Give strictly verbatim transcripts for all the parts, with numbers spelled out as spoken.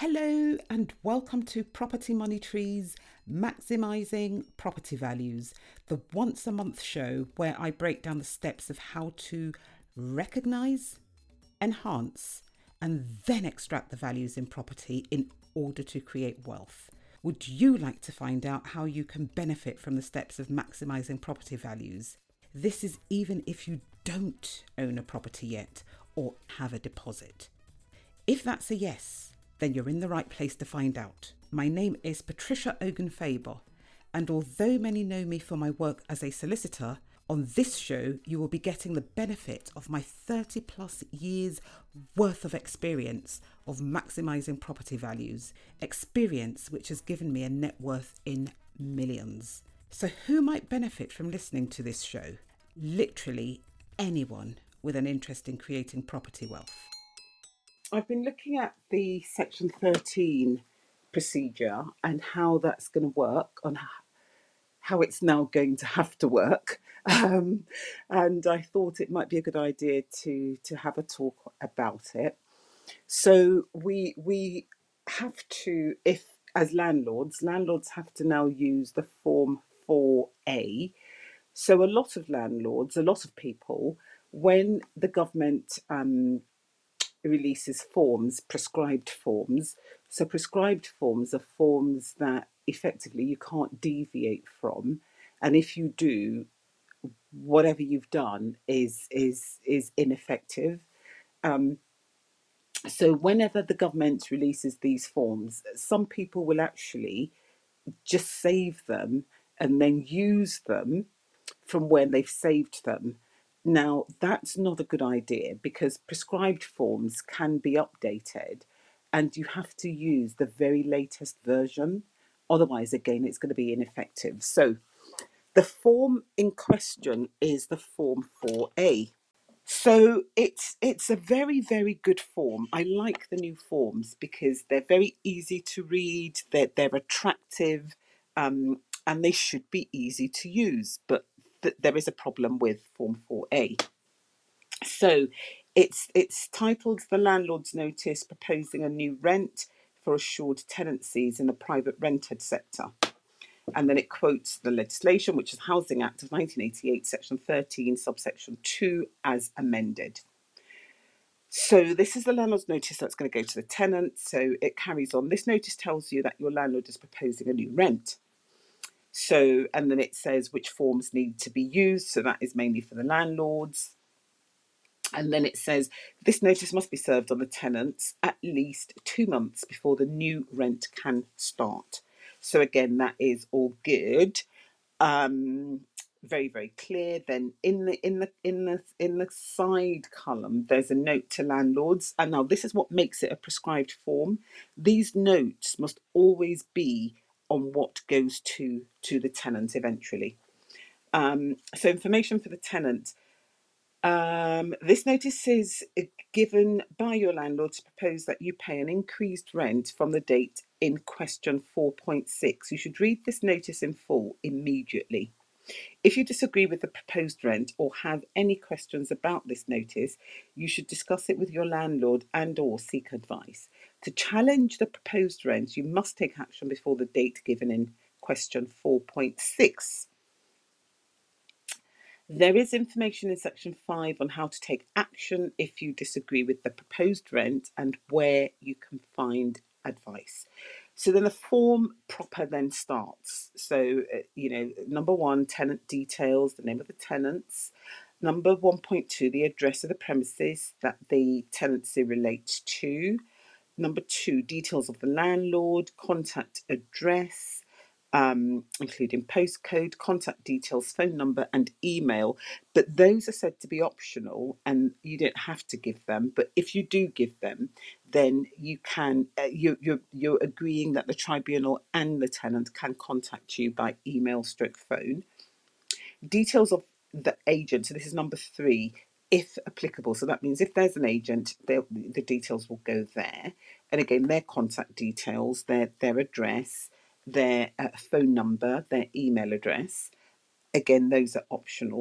Hello and welcome to Property Money Trees Maximising Property Values, the once a month show where I break down the steps of how to recognise, enhance, and then extract the values in property in order to create wealth. Would you like to find out how you can benefit from the steps of maximising property values? This is even if you don't own a property yet or have a deposit. If that's a yes, then you're in the right place to find out. My name is Patricia Ogun-Faber, and although many know me for my work as a solicitor, on this show you will be getting the benefit of my thirty plus years worth of experience of maximising property values, experience which has given me a net worth in millions. So who might benefit from listening to this show? Literally anyone with an interest in creating property wealth. I've been looking at the Section thirteen procedure and how that's going to work, on how it's now going to have to work. Um, and I thought it might be a good idea to, to have a talk about it. So we, we have to, if as landlords, landlords have to now use the Form four A. So a lot of landlords, a lot of people, when the government um, releases forms, prescribed forms. So prescribed forms are forms that effectively you can't deviate from. And if you do, whatever you've done is is is ineffective. Um, so whenever the government releases these forms, some people will actually just save them and then use them from when they've saved them. Now, that's not a good idea because prescribed forms can be updated and you have to use the very latest version. Otherwise, again, it's going to be ineffective. So the form in question is the Form four A. So it's it's a very, very good form. I like the new forms because they're very easy to read, they're, they're attractive, um, and they should be easy to use. But th- there is a problem with Form four A. So it's it's titled The Landlord's Notice Proposing a New Rent for Assured Tenancies in the Private Rented Sector. And then it quotes the legislation, which is Housing Act of nineteen eighty-eight, Section thirteen, subsection two, as amended. So this is the landlord's notice that's going to go to the tenant. So it carries on. This notice tells you that your landlord is proposing a new rent. So, and then it says which forms need to be used. So that is mainly for the landlords. And then it says this notice must be served on the tenants at least two months before the new rent can start. So again, that is all good. Um, very, very clear. Then in the in the in the in the side column, there's a note to landlords. And now this is what makes it a prescribed form. These notes must always be on what goes to to the tenant eventually. Um, so information for the tenant. Um, this notice is given by your landlord to propose that you pay an increased rent from the date in question four point six. You should read this notice in full immediately. If you disagree with the proposed rent or have any questions about this notice, you should discuss it with your landlord and or seek advice. To challenge the proposed rent, you must take action before the date given in question four point six. There is information in section five on how to take action if you disagree with the proposed rent and where you can find advice. So then the form proper then starts. So, uh, you know, number one, tenant details, the name of the tenants. Number one point two, the address of the premises that the tenancy relates to. Number two, details of the landlord, contact address, um, including postcode, contact details, phone number, and email. But those are said to be optional, and you don't have to give them. But if you do give them, then you can. Uh, you, you're you're agreeing that the tribunal and the tenant can contact you by email, stroke phone. Details of the agent. So this is number three, if applicable. So that means if there's an agent, the details will go there. And again, their contact details, their their address, their uh, phone number, their email address. Again, those are optional.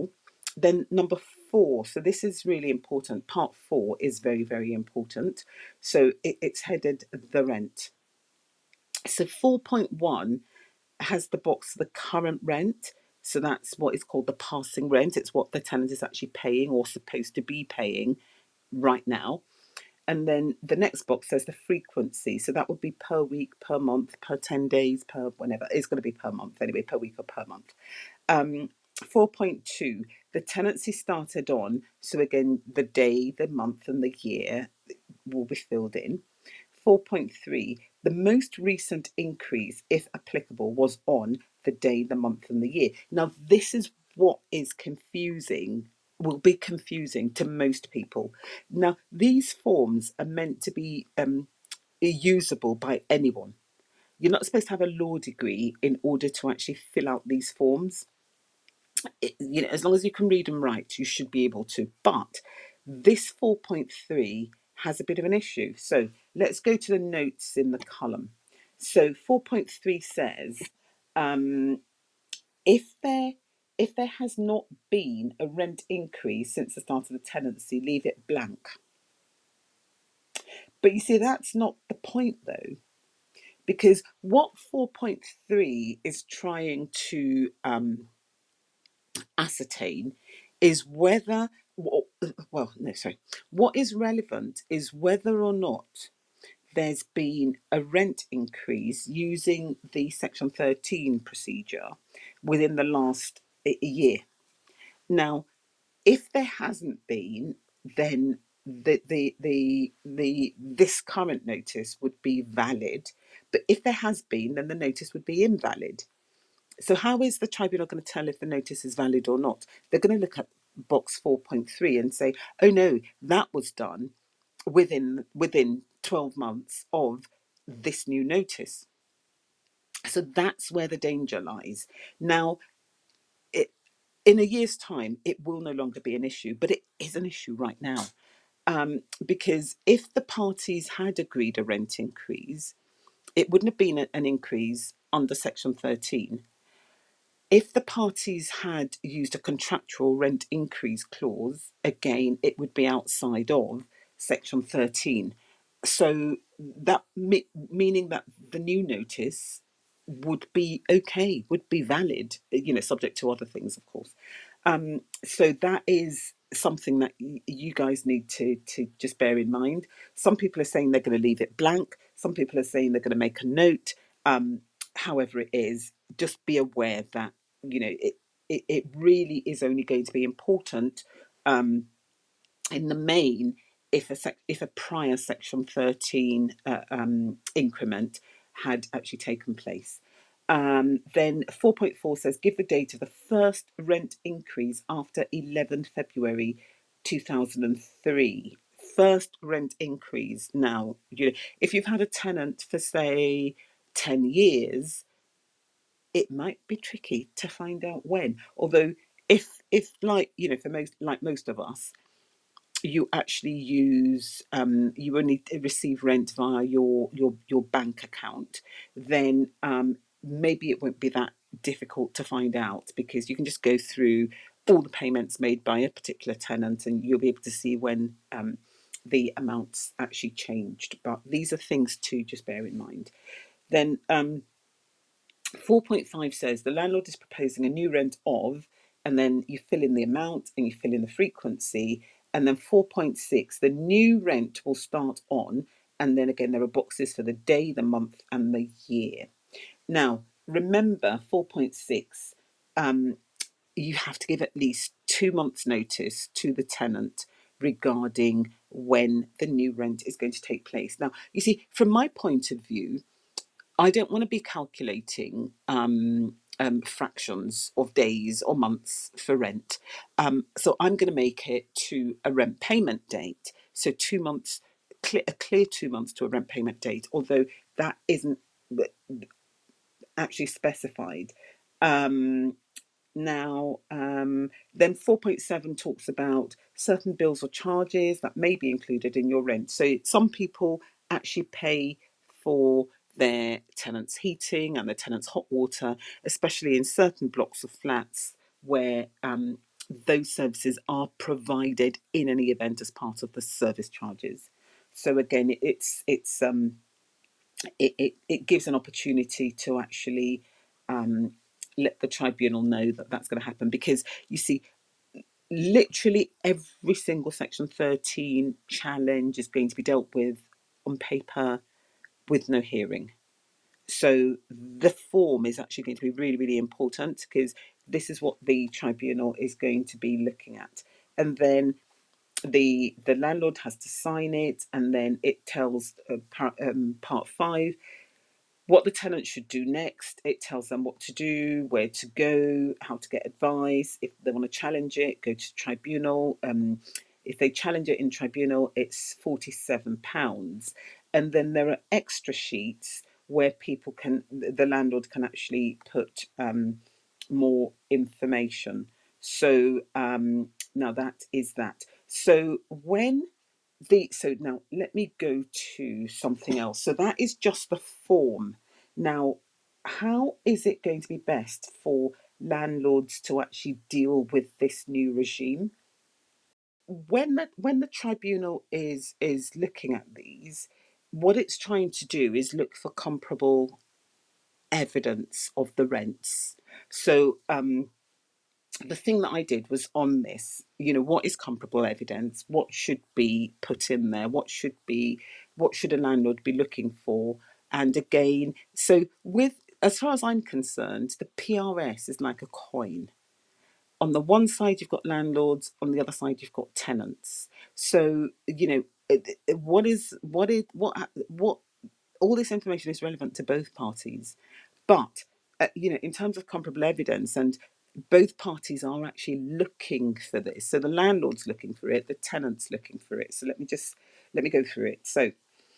then number four, so this is really important. Part four is very, very important. So it, it's headed the rent. So four point one has the box the current rent. So that's what is called the passing rent. It's what the tenant is actually paying or supposed to be paying right now. And then the next box says the frequency. So that would be per week, per month, per ten days, per whenever. It's going to be per month anyway, per week or per month. Um, four point two, the tenancy started on. So again, the day, the month, and the year will be filled in. four point three, the most recent increase, if applicable, was on the day, the month, and the year. Now, this is what is confusing, will be confusing to most people. Now, these forms are meant to be um, usable by anyone. You're not supposed to have a law degree in order to actually fill out these forms. It, you know, as long as you can read and write, you should be able to. But this four point three has a bit of an issue. So let's go to the notes in the column. So four point three says, um, if there if there has not been a rent increase since the start of the tenancy, leave it blank. But you see, that's not the point though, because what four point three is trying to um, ascertain is whether, well, no, sorry, what is relevant is whether or not there's been a rent increase using the Section thirteen procedure within the last year. Now, if there hasn't been, then the the the the this current notice would be valid. But if there has been, then the notice would be invalid. So how is the tribunal going to tell if the notice is valid or not? They're going to look at box four point three and say, oh no, that was done within within twelve months of this new notice. So that's where the danger lies. Now, it, in a year's time, it will no longer be an issue, but it is an issue right now. Um, because if the parties had agreed a rent increase, it wouldn't have been an increase under Section thirteen. If the parties had used a contractual rent increase clause, again, it would be outside of Section thirteen. So that me- meaning that the new notice would be okay, would be valid, you know, subject to other things, of course. Um, so that is something that y- you guys need to to just bear in mind. Some people are saying they're going to leave it blank. Some people are saying they're going to make a note. Um, however it is, just be aware that you know it, it, it really is only going to be important um, in the main if a sec- if a prior Section thirteen uh, um, increment had actually taken place. Um, then four point four says give the date of the first rent increase after eleventh of February two thousand three. First rent increase. Now, you know, if you've had a tenant for say ten years, it might be tricky to find out when. Although if if like you know for most like most of us, you actually use um, you only receive rent via your your your bank account, then um, maybe it won't be that difficult to find out because you can just go through all the payments made by a particular tenant and you'll be able to see when um, the amounts actually changed. But these are things to just bear in mind. Then um, four point five says the landlord is proposing a new rent of, and then you fill in the amount and you fill in the frequency. And then four point six, the new rent will start on, and then again, there are boxes for the day, the month, and the year. Now, remember four point six, um, you have to give at least two months' notice to the tenant regarding when the new rent is going to take place. Now, you see, from my point of view, I don't want to be calculating um, um, fractions of days or months for rent. Um, so I'm going to make it to a rent payment date. So two months, clear, a clear two months to a rent payment date, although that isn't actually specified. Um, now, um, then four point seven talks about certain bills or charges that may be included in your rent. So some people actually pay for their tenants' heating and their tenants' hot water, especially in certain blocks of flats where um, those services are provided in any event as part of the service charges. So again, it's it's um, it, it, it gives an opportunity to actually um, let the tribunal know that that's going to happen, because you see, literally every single section thirteen challenge is going to be dealt with on paper with no hearing. So the form is actually going to be really, really important, because this is what the tribunal is going to be looking at. And then the the landlord has to sign it, and then it tells uh, part, um, part five what the tenant should do next. It tells them what to do, where to go, how to get advice. If they want to challenge it, go to tribunal. Um, if they challenge it in tribunal, it's forty-seven pounds. And then there are extra sheets where people can, the landlord can actually put um, more information. So um, now that is that. So when the so now let me go to something else. So that is just the form. Now, how is it going to be best for landlords to actually deal with this new regime? When the when the tribunal is is looking at these, what it's trying to do is look for comparable evidence of the rents. So um, the thing that I did was on this, you know, what is comparable evidence? What should be put in there? What should be, what should a landlord be looking for? And again, so with, as far as I'm concerned, the P R S is like a coin. On the one side, you've got landlords. On the other side, you've got tenants. So, you know, what is, what is, what, what, all this information is relevant to both parties. But, uh, you know, in terms of comparable evidence, and both parties are actually looking for this. So the landlord's looking for it, the tenant's looking for it. So let me just, let me go through it. So,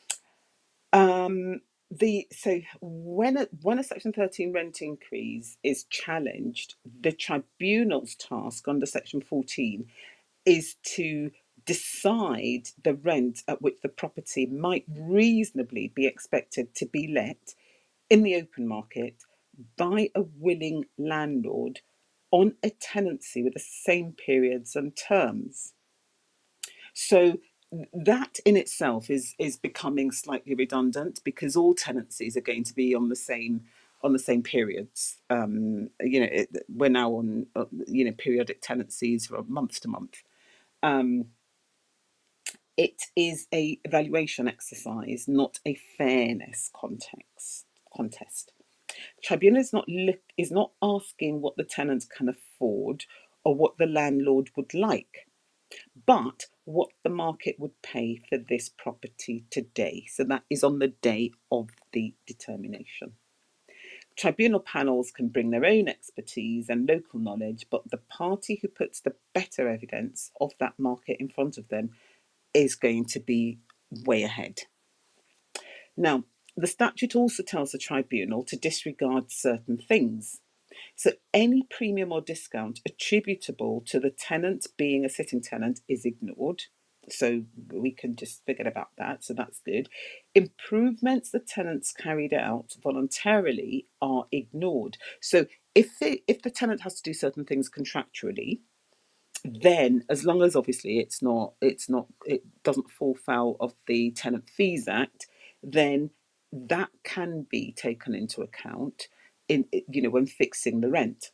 um, the so when a when a Section thirteen rent increase is challenged, the tribunal's task under Section fourteen is to decide the rent at which the property might reasonably be expected to be let in the open market by a willing landlord on a tenancy with the same periods and terms. So that in itself is is becoming slightly redundant, because all tenancies are going to be on the same on the same periods. Um, you know, it, we're now on uh, you know periodic tenancies from month to month. Um, it is a evaluation exercise, not a fairness context contest. Tribunal is not look, is not asking what the tenant can afford or what the landlord would like, but what the market would pay for this property today. So that is on the day of the determination. Tribunal panels can bring their own expertise and local knowledge, but the party who puts the better evidence of that market in front of them is going to be way ahead. Now, the statute also tells the tribunal to disregard certain things. So any premium or discount attributable to the tenant being a sitting tenant is ignored. So we can just forget about that. So that's good. Improvements the tenants carried out voluntarily are ignored. So if they, if the tenant has to do certain things contractually, then as long as obviously it's not it's not it doesn't fall foul of the Tenant Fees Act, then that can be taken into account in, you know, when fixing the rent.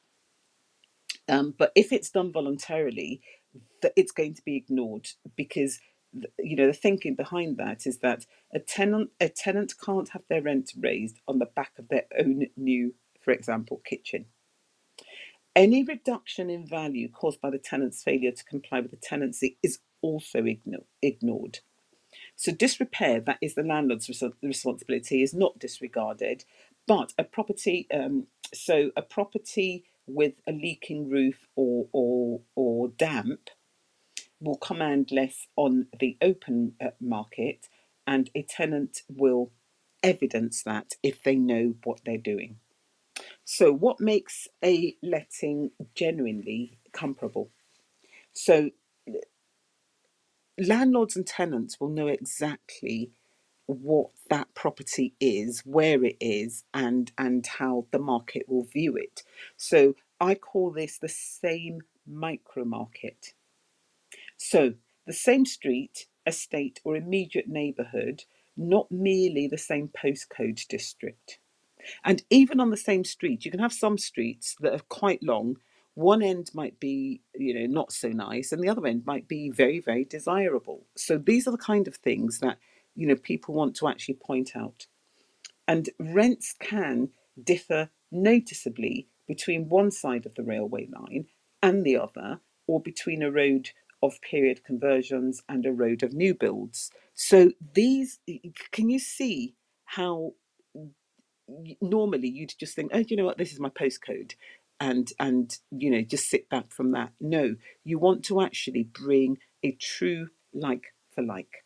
Um, but if it's done voluntarily, it's going to be ignored, because you know the thinking behind that is that a tenant a tenant can't have their rent raised on the back of their own new, for example, kitchen. Any reduction in value caused by the tenant's failure to comply with the tenancy is also igno- ignored. So disrepair, that is the landlord's res- responsibility, is not disregarded, but a property, um, so a property with a leaking roof or or or damp will command less on the open uh, market, and a tenant will evidence that if they know what they're doing. So, what makes a letting genuinely comparable? So, landlords and tenants will know exactly what that property is, where it is, and and how the market will view it. So, I call this the same micro market. So the same street, estate, or immediate neighbourhood, not merely the same postcode district. And even on the same street, you can have some streets that are quite long. One end might be, you know, not so nice, and the other end might be very, very desirable. So these are the kind of things that, you know, people want to actually point out. And rents can differ noticeably between one side of the railway line and the other, or between a road of period conversions and a road of new builds. So these, can you see how normally you'd just think, oh, you know what, this is my postcode, and and you know, just sit back from that. No, you want to actually bring a true like for like.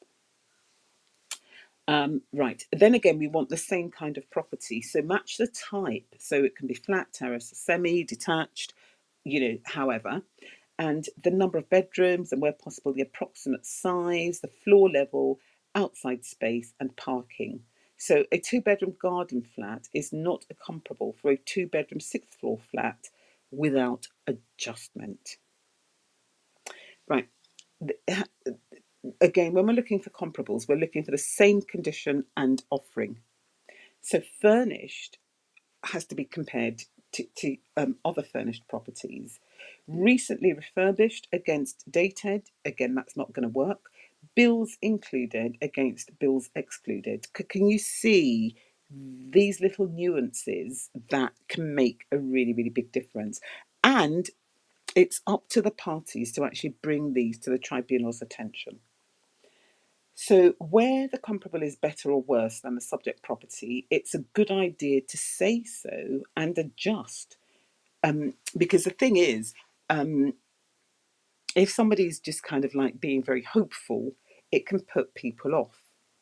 Um, right. Then again, we want the same kind of property. So match the type. So it can be flat, terrace, semi, detached, you know, however. And the number of bedrooms and where possible, the approximate size, the floor level, outside space, and parking. So a two bedroom garden flat is not comparable for a two bedroom sixth floor flat without adjustment. Right. Again, when we're looking for comparables, we're looking for the same condition and offering. So furnished has to be compared to, to um, other furnished properties. Recently refurbished against dated, again, that's not going to work. Bills included against bills excluded. C- can you see these little nuances that can make a really, really big difference? And it's up to the parties to actually bring these to the tribunal's attention. So, where the comparable is better or worse than the subject property, it's a good idea to say so and adjust. Um, because the thing is, um, if somebody's just kind of like being very hopeful, it can put people off.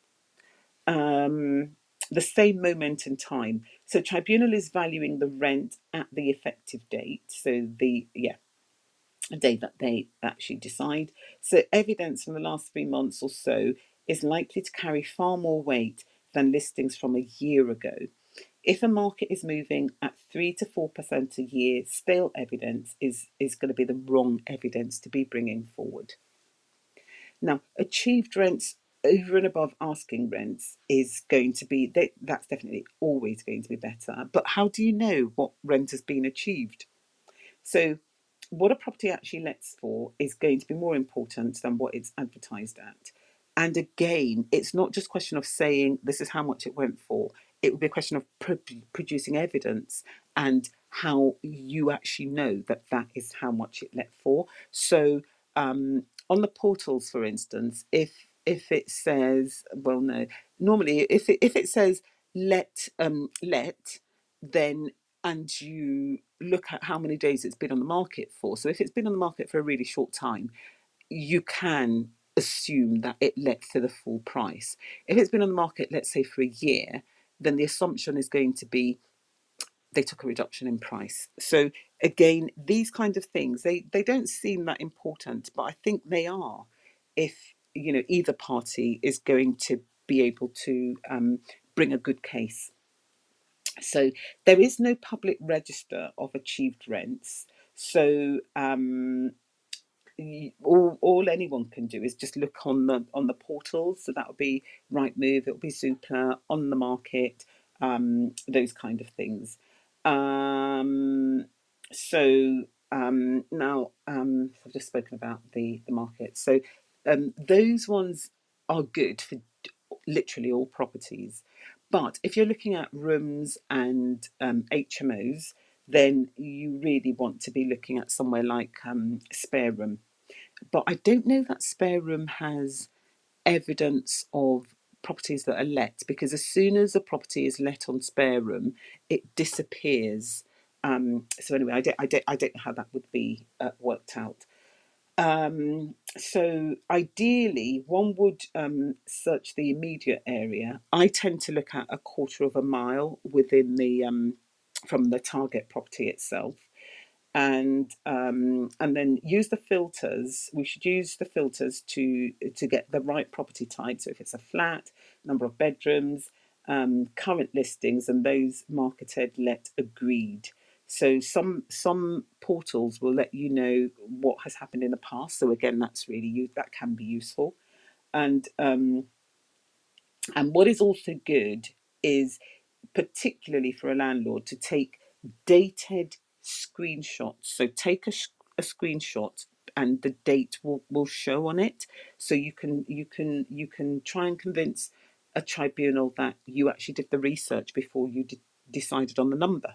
Um, the same moment in time. So, tribunal is valuing the rent at the effective date. So, the, yeah, a day that they actually decide. So evidence from the last three months or so is likely to carry far more weight than listings from a year ago. If a market is moving at three to four percent a year, stale evidence is, is going to be the wrong evidence to be bringing forward. Now, achieved rents over and above asking rents is going to be, they, that's definitely always going to be better. But how do you know what rent has been achieved? So, what a property actually lets for is going to be more important than what it's advertised at. And again, it's not just a question of saying this is how much it went for. It would be a question of pro- producing evidence and how you actually know that that is how much it let for. So um, on the portals, for instance, if if it says, well, no, normally if it, if it says let um, let, then and you look at how many days it's been on the market for. So if it's been on the market for a really short time, you can assume that it let for the full price. If it's been on the market, let's say for a year, then the assumption is going to be they took a reduction in price. So again, these kind of things, they, they don't seem that important, but I think they are if, you know, either party is going to be able to um, bring a good case. So there is no public register of achieved rents. So um, all, all anyone can do is just look on the on the portals. So that would be Rightmove, it will be Zoopla, On the Market, um, those kind of things. Um, so um, now um, I've just spoken about the the market. So um, those ones are good for literally all properties. But if you're looking at rooms and um, H M Os, then you really want to be looking at somewhere like um, Spare Room. But I don't know that Spare Room has evidence of properties that are let, because as soon as a property is let on Spare Room, it disappears. Um, so anyway, I don't, I don't, I don't know how that would be uh, worked out. Um, so ideally, one would um, search the immediate area. I tend to look at a quarter of a mile within the um, from the target property itself, and um, and then use the filters. We should use the filters to to get the right property type. So if it's a flat, number of bedrooms, um, current listings, and those marketed let agreed. So some some portals will let you know what has happened in the past. So again, that's really you that can be useful. And um, and what is also good is particularly for a landlord to take dated screenshots. So take a, a screenshot and the date will, will show on it. So you can you can you can try and convince a tribunal that you actually did the research before you de- decided on the number.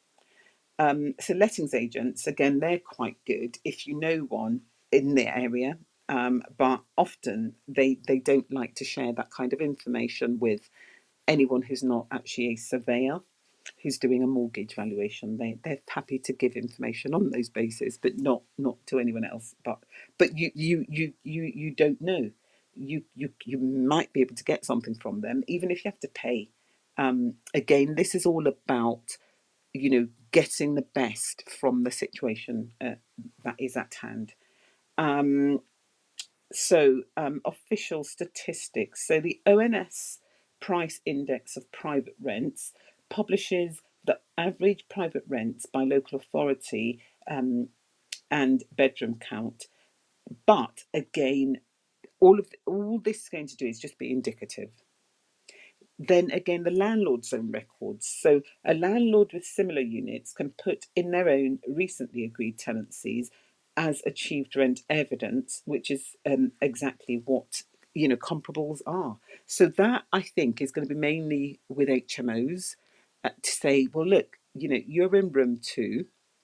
Um, so lettings agents, again, they're quite good if you know one in the area, um, but often they they don't like to share that kind of information with anyone who's not actually a surveyor who's doing a mortgage valuation. They they're happy to give information on those bases, but not not to anyone else. But but you you you you you don't know. You you you might be able to get something from them, even if you have to pay. Um, again, this is all about you know getting the best from the situation uh, that is at hand. Um, so, um, official statistics. So, the O N S Price Index of Private Rents publishes the average private rents by local authority um, and bedroom count. But again, all of all this is going to do is just be indicative. Then again, the landlord's own records. So a landlord with similar units can put in their own recently agreed tenancies as achieved rent evidence, which is um, exactly what you know comparables are. So that I think is going to be mainly with H M Os uh, to say, well, look, you know, you're in room two,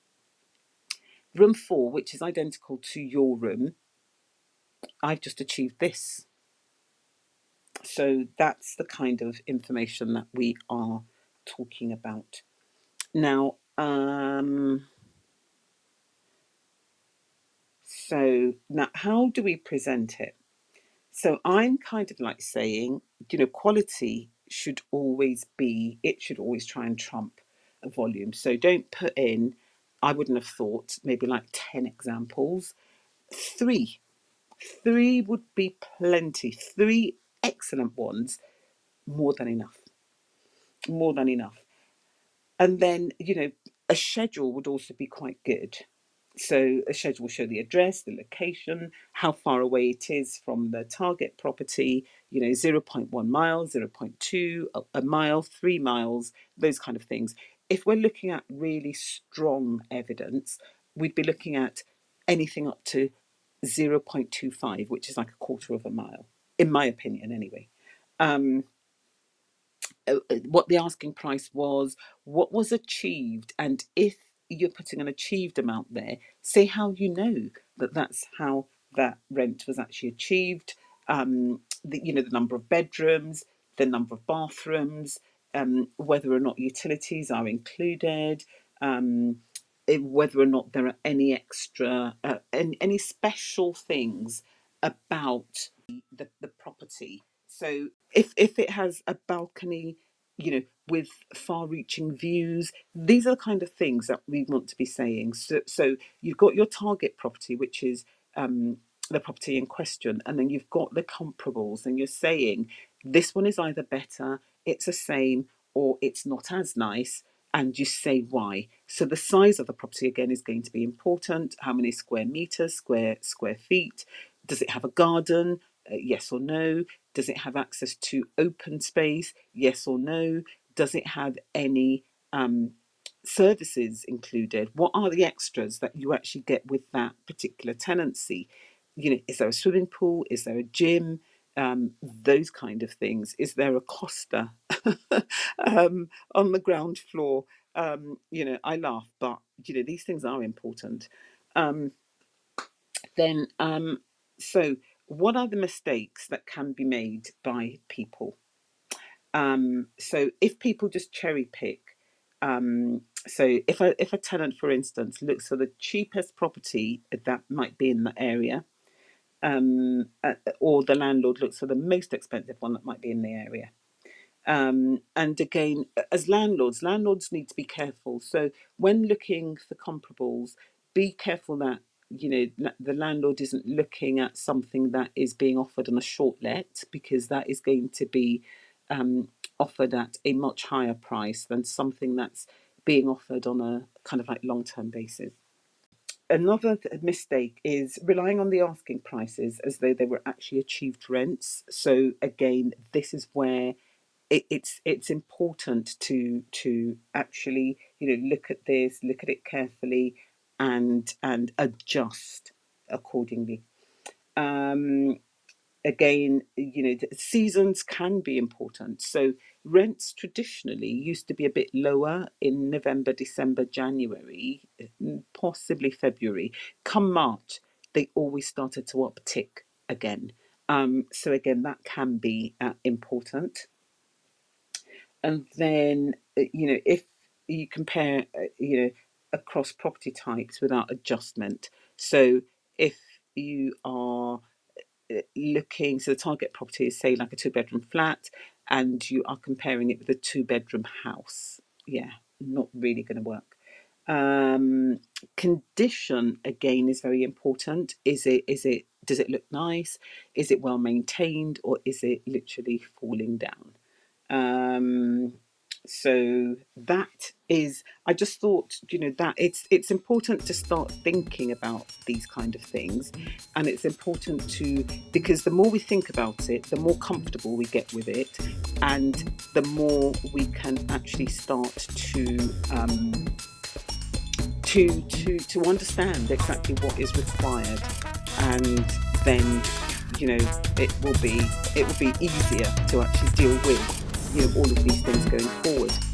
room four, which is identical to your room. I've just achieved this. So that's the kind of information that we are talking about. Now, um, so now how do we present it? So I'm kind of like saying, you know, quality should always be, it should always try and trump a volume. So don't put in, I wouldn't have thought, maybe like ten examples. Three. Three would be plenty. Three excellent ones, more than enough. More than enough. And then, you know, a schedule would also be quite good. So a schedule will show the address, the location, how far away it is from the target property, you know, zero point one miles, zero point two, a, a mile, three miles, those kind of things. If we're looking at really strong evidence, we'd be looking at anything up to zero point two five, which is like a quarter of a mile, in my opinion, anyway. Um, uh, uh, what the asking price was, what was achieved, and if you're putting an achieved amount there, say how you know that that's how that rent was actually achieved. Um, the, you know the number of bedrooms, the number of bathrooms, um, whether or not utilities are included. Um, eh, Whether or not there are any extra, uh, any, any special things about the, the property. So if if it has a balcony, you know, with far-reaching views, these are the kind of things that we want to be saying. So, so you've got your target property, which is um, the property in question, and then you've got the comparables, and you're saying this one is either better, it's the same, or it's not as nice, and you say why. So the size of the property again is going to be important. How many square meters, square square feet? Does it have a garden? Uh, yes or no? Does it have access to open space? Yes or no? Does it have any um, services included? What are the extras that you actually get with that particular tenancy? You know, is there a swimming pool? Is there a gym? Um, those kind of things. Is there a Costa um, on the ground floor? Um, you know, I laugh, but you know these things are important. Um, then, um, so what are the mistakes that can be made by people? Um, so if people just cherry pick, um, so if a if a tenant, for instance, looks for the cheapest property that might be in the area, um, uh, or the landlord looks for the most expensive one that might be in the area, um, and again, as landlords, landlords need to be careful. So when looking for comparables, be careful that you know the landlord isn't looking at something that is being offered on a short let, because that is going to be um, offered at a much higher price than something that's being offered on a kind of like long-term basis. Another th- mistake is relying on the asking prices as though they were actually achieved rents. So again, this is where it, it's it's important to to actually, you know, look at this, look at it carefully, and and adjust accordingly. Um, Again, you know, seasons can be important. So rents traditionally used to be a bit lower in November, December, January, possibly February. Come March, they always started to uptick again. Um, so again, that can be uh, important. And then, uh, you know, if you compare, uh, you know, across property types without adjustment. So if you are looking, so the target property is say like a two bedroom flat, and you are comparing it with a two bedroom house, yeah, not really going to work. Um, condition again is very important. Is it is it does it look nice? Is it well maintained, or is it literally falling down? Um, so that is, I just thought, you know, that it's it's important to start thinking about these kind of things, and it's important to, because the more we think about it, the more comfortable we get with it, and the more we can actually start to um, to to to understand exactly what is required, and then, you know, it will be it will be easier to actually deal with, you know, all of these things going forward.